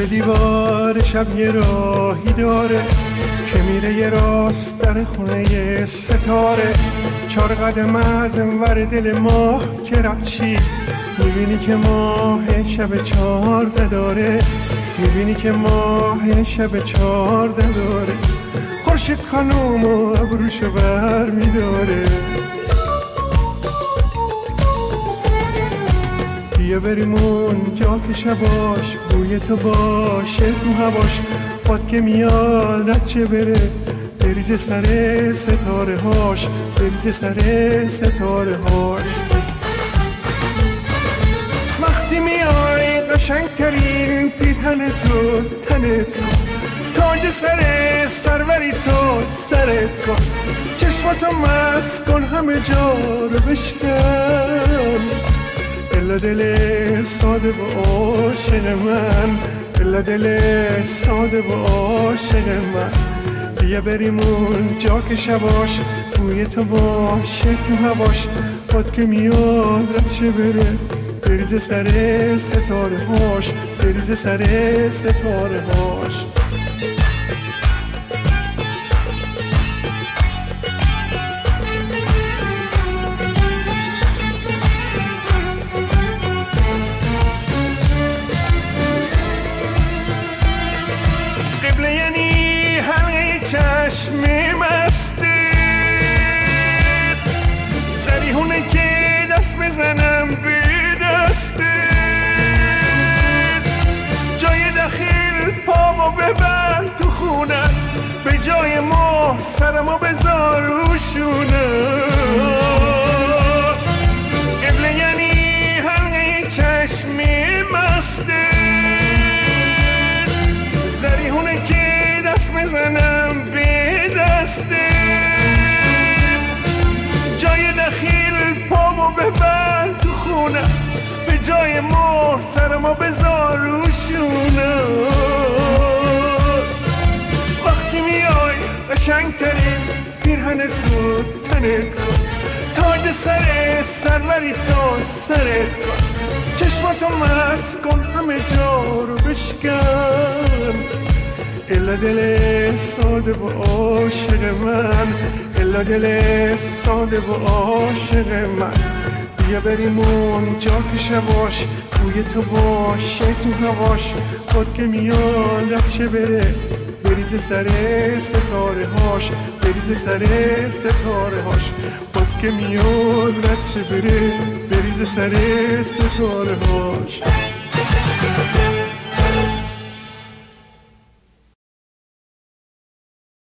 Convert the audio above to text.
دیوار شب یه راهی داره که میره یه راست در خونه یه ستاره. 4 قدم از انور دل ماه که رفتی میبینی که ماه شب 14 داره. میبینی که ماه شب 14 داره. خورشید خانوم و ابروشو بر میداره. بیا بریم اونجا که شباش بوی تو باشه تو هواش. باد که میاد رچه بره بریز سر ستاره هاش، بریز سر ستاره هاش. وقتی میای قشنگترین پیرهن تو تنت کن، تاج سر سروری تو سرت کن. چشماتو مست کن همه جا رو بشکن. الا دل ساده و عاشق من، الا دل ساده و عاشق من. بیا بریم اونجا که شباش بوی تو باشه تو هواش. باد که میاد رچه بره بریز سر ستاره هاش، بریز سر ستاره هاش. قبله یعنی همه چشم مسته، زریحونه که دست بزنم به دسته. جای دخیل پامو ببر تو خونه، به جای ماه سرمو بذار روشونه. قبله یعنی همه چشم مسته، زریحونه که دست بزنم به دسته. جای دخیل پامو ببر تو خونه، به جای مهر سرمو بذار روشونه. وقتی میای قشنگترین پیرهن تو تنت کن، تاج سر سروری تو سرت کن. چشماتو مست کن همه جا رو بشکن. الا دل ساده و عاشق من، الا دل ساده و عاشق من. بیا بریم اونجا که شباش بوی تو باشه تو هواش. باد که میاد رخشه بره بریز سر ستاره هاش، بریز سر ستاره هاش. باد که میاد رخشه بره بریز سر ستاره هاش.